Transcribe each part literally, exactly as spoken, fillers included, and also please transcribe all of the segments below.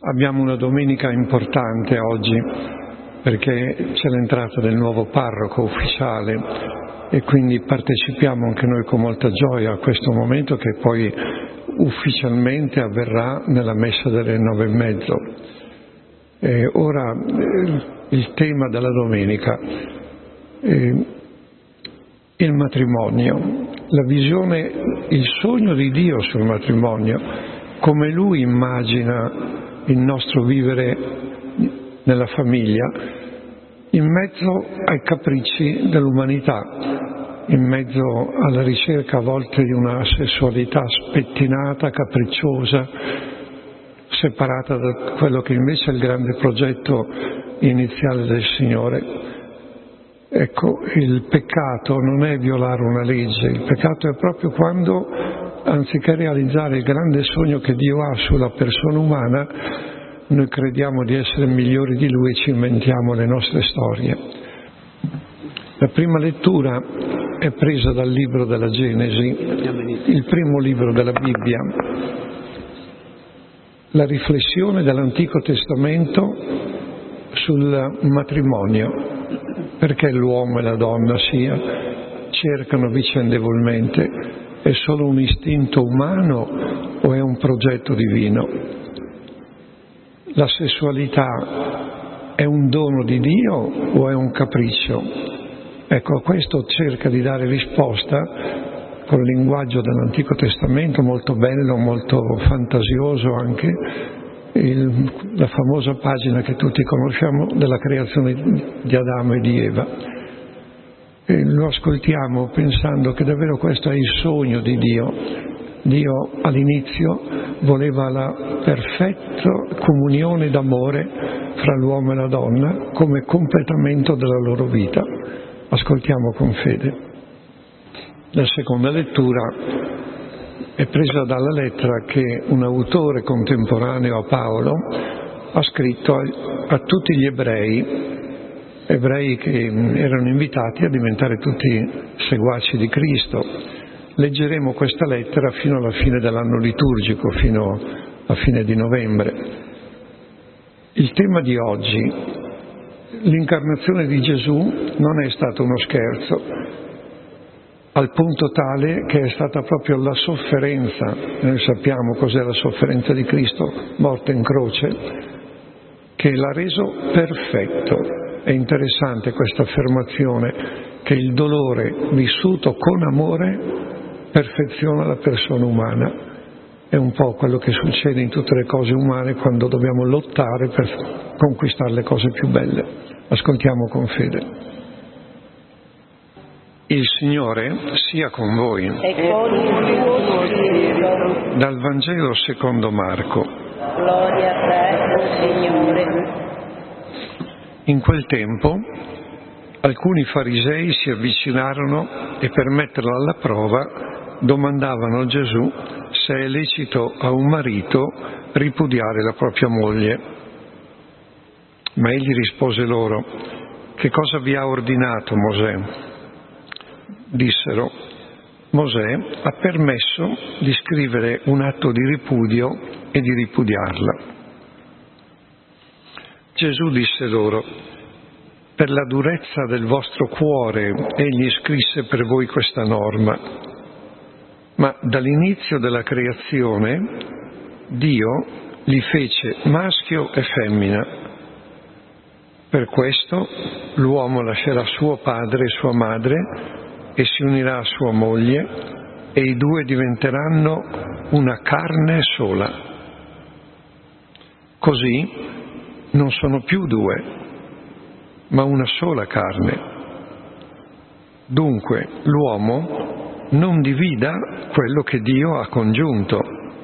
Abbiamo una domenica importante oggi perché c'è l'entrata del nuovo parroco ufficiale e quindi partecipiamo anche noi con molta gioia a questo momento che poi ufficialmente avverrà nella messa delle nove e mezzo. E ora eh, il tema della domenica, eh, il matrimonio, la visione, il sogno di Dio sul matrimonio, come Lui immagina il nostro vivere nella famiglia, in mezzo ai capricci dell'umanità, in mezzo alla ricerca a volte di una sessualità spettinata, capricciosa, separata da quello che invece è il grande progetto iniziale del Signore. Ecco, il peccato non è violare una legge, il peccato è proprio quando, anziché realizzare il grande sogno che Dio ha sulla persona umana, noi crediamo di essere migliori di Lui e ci inventiamo le nostre storie. La prima lettura è presa dal libro della Genesi, il primo libro della Bibbia, la riflessione dell'Antico Testamento sul matrimonio, perché l'uomo e la donna sia cercano vicendevolmente, è solo un istinto umano o è un progetto divino? La sessualità è un dono di Dio o è un capriccio? Ecco, a questo cerca di dare risposta con il linguaggio dell'Antico Testamento, molto bello, molto fantasioso anche, il, la famosa pagina che tutti conosciamo della creazione di Adamo e di Eva. E lo ascoltiamo pensando che davvero questo è il sogno di Dio. Dio all'inizio voleva la perfetta comunione d'amore fra l'uomo e la donna come completamento della loro vita. Ascoltiamo con fede. La seconda lettura è presa dalla lettera che un autore contemporaneo a Paolo ha scritto a, a tutti gli ebrei, ebrei che erano invitati a diventare tutti seguaci di Cristo. Leggeremo questa lettera fino alla fine dell'anno liturgico, fino a fine di novembre. Il tema di oggi, l'incarnazione di Gesù, non è stato uno scherzo, al punto tale che è stata proprio la sofferenza, noi sappiamo cos'è la sofferenza di Cristo, morte in croce, che l'ha reso perfetto. È interessante questa affermazione che il dolore vissuto con amore perfeziona la persona umana. È un po' quello che succede in tutte le cose umane quando dobbiamo lottare per conquistare le cose più belle. Ascoltiamo con fede. Il Signore sia con voi. E con il tuo spirito. Dal Vangelo secondo Marco. Gloria a te, o Signore. In quel tempo alcuni farisei si avvicinarono e per metterlo alla prova domandavano a Gesù se è lecito a un marito ripudiare la propria moglie. Ma egli rispose loro: che cosa vi ha ordinato Mosè? Dissero: Mosè ha permesso di scrivere un atto di ripudio e di ripudiarla. Gesù disse loro: per la durezza del vostro cuore egli scrisse per voi questa norma. Ma dall'inizio della creazione Dio li fece maschio e femmina. Per questo l'uomo lascerà suo padre e sua madre e si unirà a sua moglie e i due diventeranno una carne sola. Così non sono più due, ma una sola carne. Dunque l'uomo non divida quello che Dio ha congiunto.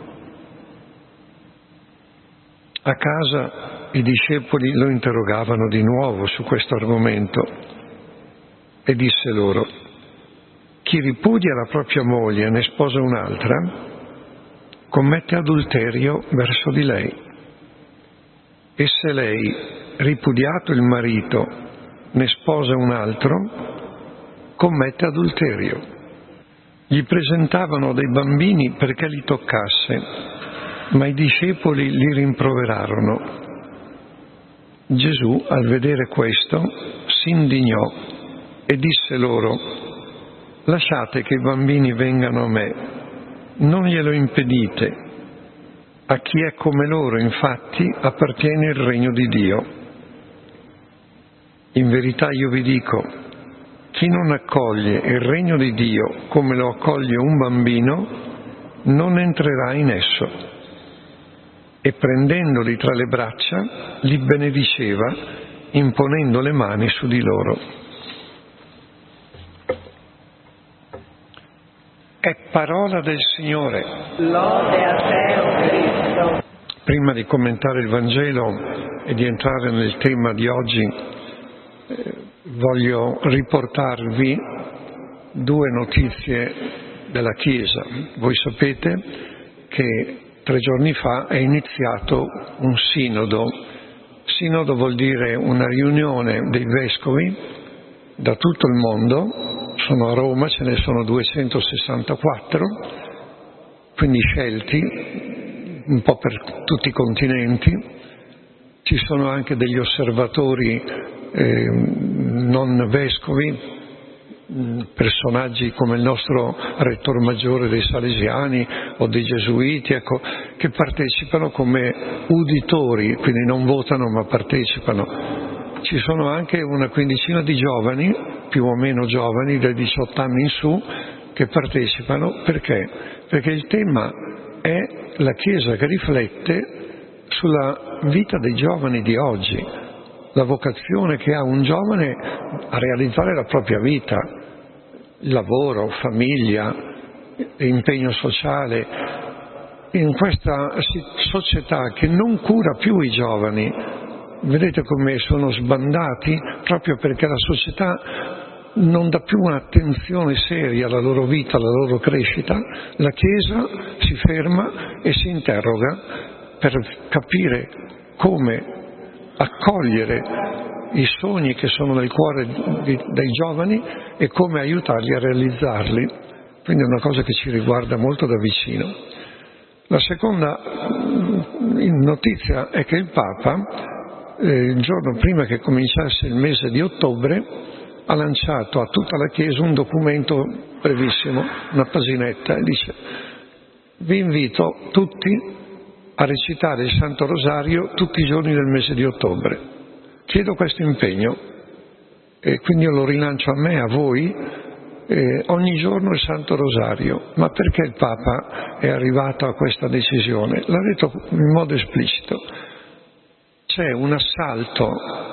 A casa i discepoli lo interrogavano di nuovo su questo argomento e disse loro: chi ripudia la propria moglie e ne sposa un'altra commette adulterio verso di lei. E se lei, ripudiato il marito, ne sposa un altro, commette adulterio. Gli presentavano dei bambini perché li toccasse, Ma i discepoli li rimproverarono. Gesù, al vedere questo, si indignò e disse loro: lasciate che i bambini vengano a me, non glielo impedite. A chi è come loro, infatti, appartiene il regno di Dio. In verità io vi dico, chi non accoglie il regno di Dio come lo accoglie un bambino, non entrerà in esso. E prendendoli tra le braccia, li benediceva, imponendo le mani su di loro. È parola del Signore. Lode a te, o Cristo. Prima di commentare il Vangelo e di entrare nel tema di oggi, eh, voglio riportarvi due notizie della Chiesa. Voi sapete che tre giorni fa è iniziato un sinodo. Sinodo vuol dire una riunione dei vescovi da tutto il mondo. Sono a Roma, ce ne sono duecentosessantaquattro, quindi scelti un po' per tutti i continenti. Ci sono anche degli osservatori eh, non vescovi, personaggi come il nostro rettor maggiore dei Salesiani o dei Gesuiti, ecco, che partecipano come uditori, quindi non votano ma partecipano. Ci sono anche una quindicina di giovani, più o meno giovani, dai diciotto anni in su, che partecipano. Perché? Perché il tema è la Chiesa che riflette sulla vita dei giovani di oggi, la vocazione che ha un giovane a realizzare la propria vita, lavoro, famiglia, impegno sociale, in questa società che non cura più i giovani. Vedete come sono sbandati proprio perché la società non dà più un'attenzione seria alla loro vita, alla loro crescita. La Chiesa si ferma e si interroga per capire come accogliere i sogni che sono nel cuore di, dei giovani e come aiutarli a realizzarli. Quindi è una cosa che ci riguarda molto da vicino. La seconda notizia è che il Papa, eh, il giorno prima che cominciasse il mese di ottobre, ha lanciato a tutta la Chiesa un documento brevissimo, una paginetta, e dice: vi invito tutti a recitare il Santo Rosario tutti i giorni del mese di ottobre. Chiedo questo impegno e quindi io lo rilancio a me, a voi, eh, ogni giorno il Santo Rosario. Ma perché il Papa è arrivato a questa decisione? L'ha detto in modo esplicito. C'è un assalto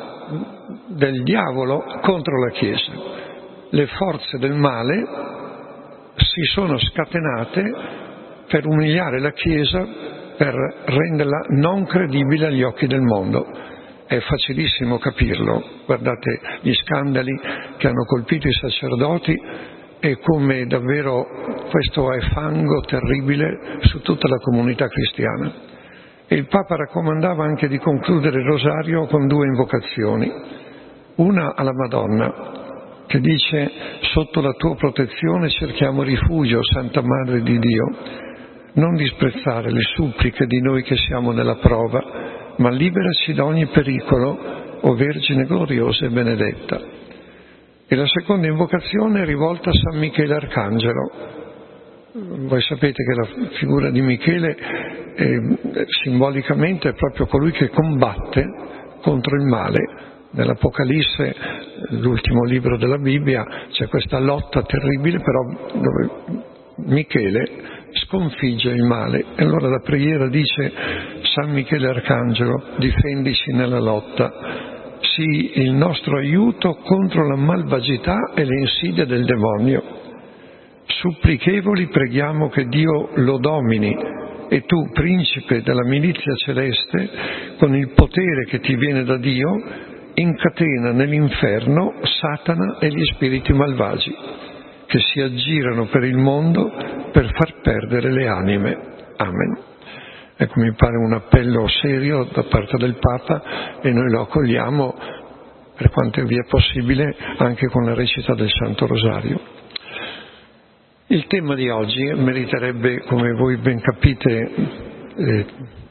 del diavolo contro la Chiesa. Le forze del male si sono scatenate per umiliare la Chiesa, per renderla non credibile agli occhi del mondo. È facilissimo capirlo. Guardate gli scandali che hanno colpito i sacerdoti e come davvero questo è fango terribile su tutta la comunità cristiana. E il Papa raccomandava anche di concludere il rosario con due invocazioni. Una alla Madonna, che dice: sotto la tua protezione cerchiamo rifugio, Santa Madre di Dio. Non disprezzare le suppliche di noi che siamo nella prova, ma liberaci da ogni pericolo, o Vergine gloriosa e benedetta. E la seconda invocazione è rivolta a San Michele Arcangelo. Voi sapete che la figura di Michele eh, simbolicamente è proprio colui che combatte contro il male. Nell'Apocalisse, l'ultimo libro della Bibbia, c'è questa lotta terribile, però dove Michele sconfigge il male. E allora la preghiera dice: San Michele Arcangelo, difendici nella lotta, sii il nostro aiuto contro la malvagità e le insidie del demonio. Supplichevoli preghiamo che Dio lo domini, e tu, principe della milizia celeste, con il potere che ti viene da Dio, incatena nell'inferno Satana e gli spiriti malvagi che si aggirano per il mondo per far perdere le anime. Amen. Ecco, mi pare un appello serio da parte del Papa e noi lo accogliamo per quanto vi è possibile anche con la recita del Santo Rosario. Il tema di oggi meriterebbe, come voi ben capite, eh,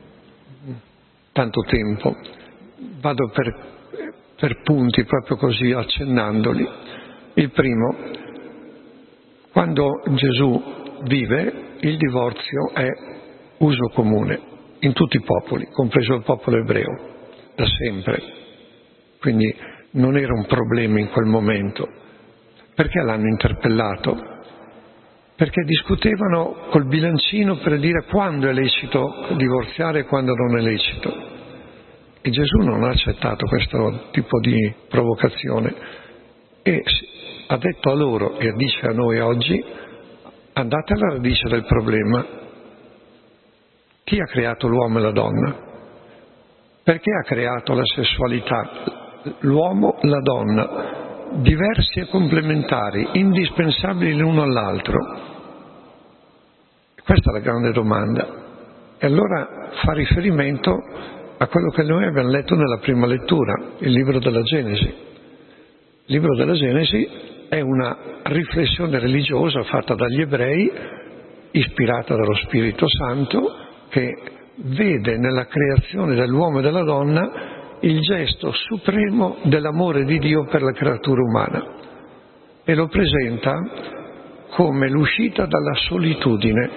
tanto tempo. Vado per, per punti, proprio così, accennandoli. Il primo, quando Gesù vive, il divorzio è uso comune in tutti i popoli, compreso il popolo ebreo, da sempre. Quindi non era un problema in quel momento. Perché l'hanno interpellato? Perché discutevano col bilancino per dire quando è lecito divorziare e quando non è lecito. E Gesù non ha accettato questo tipo di provocazione e ha detto a loro e dice a noi oggi: andate alla radice del problema. Chi ha creato l'uomo e la donna? Perché ha creato la sessualità? L'uomo, la donna, diversi e complementari, indispensabili l'uno all'altro. Questa è la grande domanda. E allora fa riferimento a quello che noi abbiamo letto nella prima lettura, il libro della Genesi. Il libro della Genesi è una riflessione religiosa fatta dagli ebrei, ispirata dallo Spirito Santo, che vede nella creazione dell'uomo e della donna il gesto supremo dell'amore di Dio per la creatura umana e lo presenta come l'uscita dalla solitudine.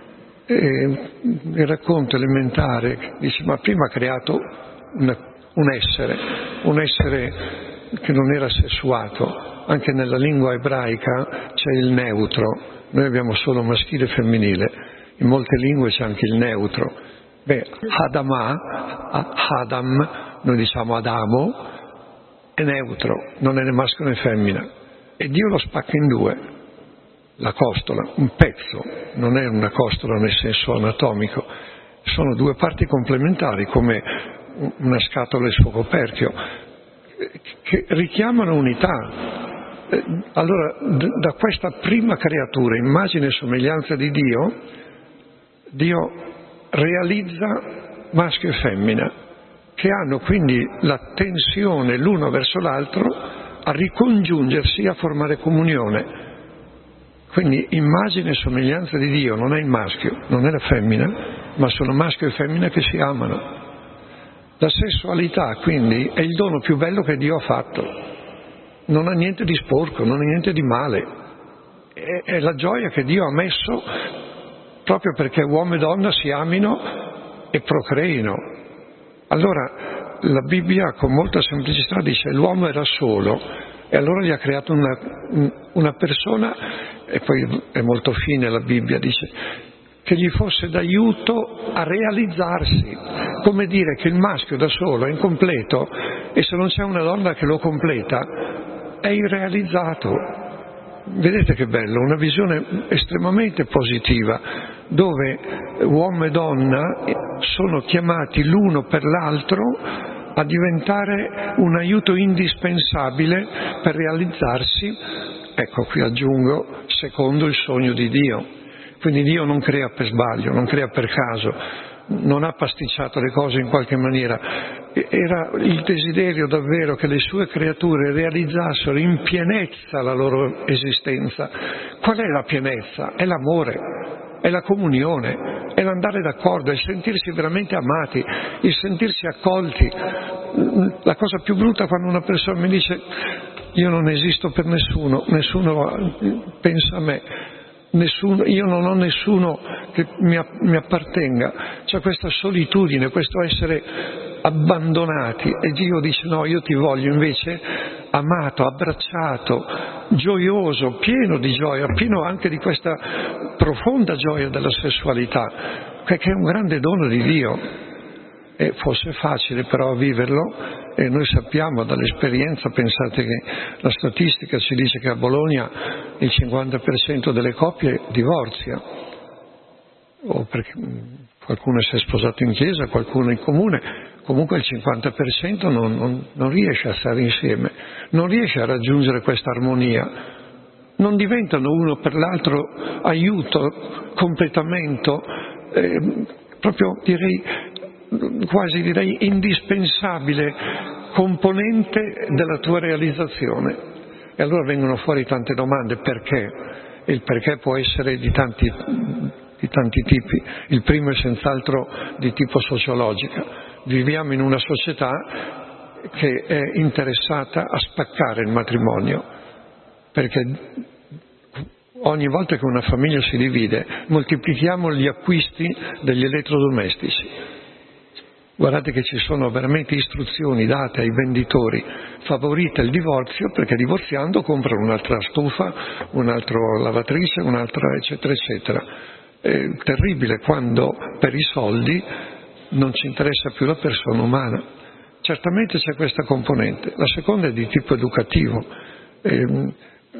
E il racconto elementare dice: ma prima ha creato una, un essere, un essere che non era sessuato. Anche nella lingua ebraica c'è il neutro, noi abbiamo solo maschile e femminile, in molte lingue c'è anche il neutro. Beh, Adamah, Adam, noi diciamo Adamo, è neutro, non è né maschio né femmina. E Dio lo spacca in due, la costola, un pezzo, non è una costola nel senso anatomico, sono due parti complementari come una scatola e il suo coperchio, che richiamano unità. Allora, da questa prima creatura, immagine e somiglianza di Dio, Dio realizza maschio e femmina, che hanno quindi la tensione l'uno verso l'altro a ricongiungersi, a formare comunione. Quindi immagine e somiglianza di Dio non è il maschio, non è la femmina, ma sono maschio e femmina che si amano. La sessualità quindi è il dono più bello che Dio ha fatto. Non ha niente di sporco, non ha niente di male. È, è la gioia che Dio ha messo proprio perché uomo e donna si amino e procreino. Allora la Bibbia con molta semplicità dice: l'uomo era solo e allora gli ha creato una, una persona, e poi è molto fine la Bibbia, dice che gli fosse d'aiuto a realizzarsi, come dire che il maschio da solo è incompleto e se non c'è una donna che lo completa è irrealizzato. Vedete che bello, una visione estremamente positiva, dove uomo e donna sono chiamati l'uno per l'altro a diventare un aiuto indispensabile per realizzarsi, ecco qui aggiungo, secondo il sogno di Dio. Quindi Dio non crea per sbaglio, non crea per caso, non ha pasticciato le cose in qualche maniera. Era il desiderio davvero che le sue creature realizzassero in pienezza la loro esistenza. Qual è la pienezza? È l'amore, è la comunione, è l'andare d'accordo, è il sentirsi veramente amati, il sentirsi accolti. La cosa più brutta è quando una persona mi dice: io non esisto per nessuno, nessuno pensa a me. Nessuno, io non ho nessuno che mi, mi appartenga. C'è questa solitudine, questo essere abbandonati, e Dio dice: no, io ti voglio invece amato, abbracciato, gioioso, pieno di gioia, pieno anche di questa profonda gioia della sessualità, che è un grande dono di Dio. E fosse facile però viverlo, e noi sappiamo dall'esperienza, pensate che la statistica ci dice che a Bologna il cinquanta per cento delle coppie divorzia, o perché qualcuno si è sposato in chiesa, qualcuno in comune, comunque il cinquanta per cento non, non, non riesce a stare insieme, non riesce a raggiungere questa armonia, non diventano uno per l'altro aiuto, completamento, eh, proprio direi quasi direi indispensabile componente della tua realizzazione. E allora vengono fuori tante domande: perché? Il perché può essere di tanti di tanti tipi. Il primo è senz'altro di tipo sociologica. Viviamo in una società che è interessata a spaccare il matrimonio, perché ogni volta che una famiglia si divide moltiplichiamo gli acquisti degli elettrodomestici. Guardate che ci sono veramente istruzioni date ai venditori: favorite il divorzio, perché divorziando comprano un'altra stufa, un'altra lavatrice, un'altra eccetera eccetera. È terribile quando per i soldi non ci interessa più la persona umana. Certamente c'è questa componente. La seconda è di tipo educativo. Eh,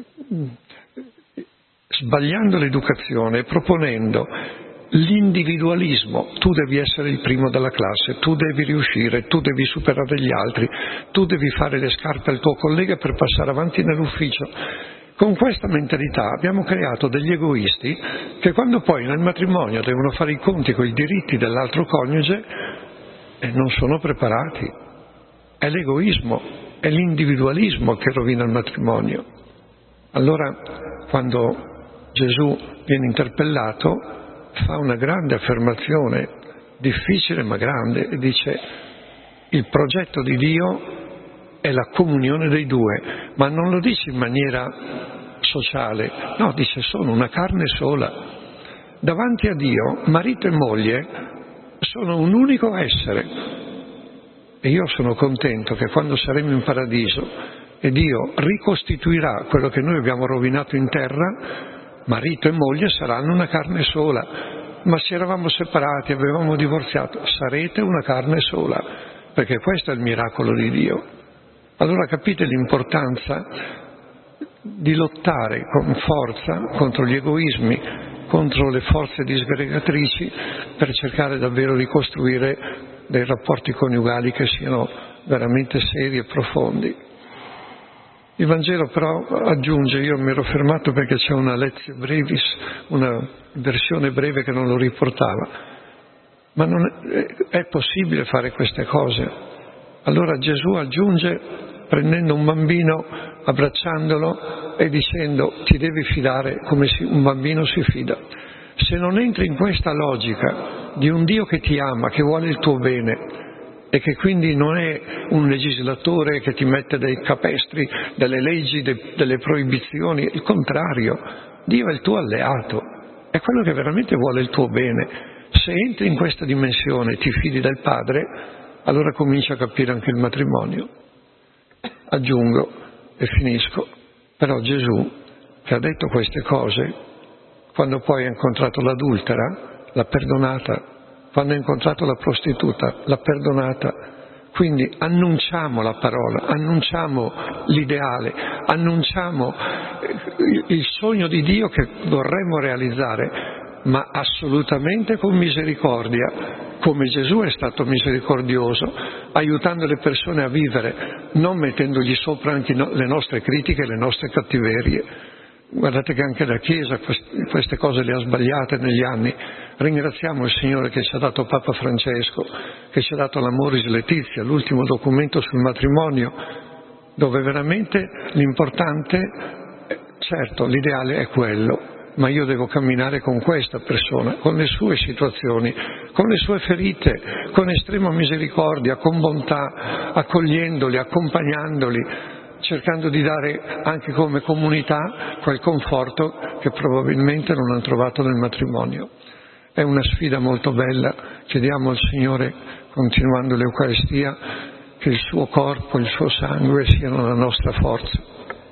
sbagliando l'educazione e proponendo l'individualismo: tu devi essere il primo della classe, tu devi riuscire, tu devi superare gli altri, tu devi fare le scarpe al tuo collega per passare avanti nell'ufficio. Con questa mentalità abbiamo creato degli egoisti che quando poi nel matrimonio devono fare i conti con i diritti dell'altro coniuge eh, non sono preparati. È l'egoismo, è l'individualismo che rovina il matrimonio. Allora, quando Gesù viene interpellato, fa una grande affermazione, difficile ma grande, e dice: il progetto di Dio è la comunione dei due, ma non lo dice in maniera sociale, no, dice sono una carne sola. Davanti a Dio marito e moglie sono un unico essere, e io sono contento che quando saremo in paradiso e Dio ricostituirà quello che noi abbiamo rovinato in terra, marito e moglie saranno una carne sola. Ma se eravamo separati, avevamo divorziato, sarete una carne sola, perché questo è il miracolo di Dio. Allora capite l'importanza di lottare con forza contro gli egoismi, contro le forze disgregatrici, per cercare davvero di costruire dei rapporti coniugali che siano veramente seri e profondi. Il Vangelo però aggiunge, io mi ero fermato perché c'è una Lectio Brevis, una versione breve che non lo riportava, ma non è, è possibile fare queste cose. Allora Gesù aggiunge, prendendo un bambino, abbracciandolo e dicendo: ti devi fidare come un bambino si fida. Se non entri in questa logica di un Dio che ti ama, che vuole il tuo bene, e che quindi non è un legislatore che ti mette dei capestri, delle leggi, de, delle proibizioni, il contrario, Dio è il tuo alleato, è quello che veramente vuole il tuo bene. Se entri in questa dimensione, ti fidi del Padre, allora cominci a capire anche il matrimonio. Aggiungo e finisco, però Gesù, che ha detto queste cose, quando poi ha incontrato l'adultera, l'ha perdonata. Quando ha incontrato la prostituta, l'ha perdonata. Quindi annunciamo la parola, annunciamo l'ideale, annunciamo il sogno di Dio che vorremmo realizzare, ma assolutamente con misericordia, come Gesù è stato misericordioso, aiutando le persone a vivere, non mettendogli sopra anche le nostre critiche e le nostre cattiverie. Guardate che anche la Chiesa queste cose le ha sbagliate negli anni. Ringraziamo il Signore che ci ha dato Papa Francesco, che ci ha dato l'Amoris Laetitia, l'ultimo documento sul matrimonio, dove veramente l'importante, certo, l'ideale è quello, ma io devo camminare con questa persona, con le sue situazioni, con le sue ferite, con estrema misericordia, con bontà, accogliendoli, accompagnandoli, cercando di dare anche come comunità quel conforto che probabilmente non hanno trovato nel matrimonio. È una sfida molto bella. Chiediamo al Signore, continuando l'Eucaristia, che il suo corpo, il suo sangue siano la nostra forza.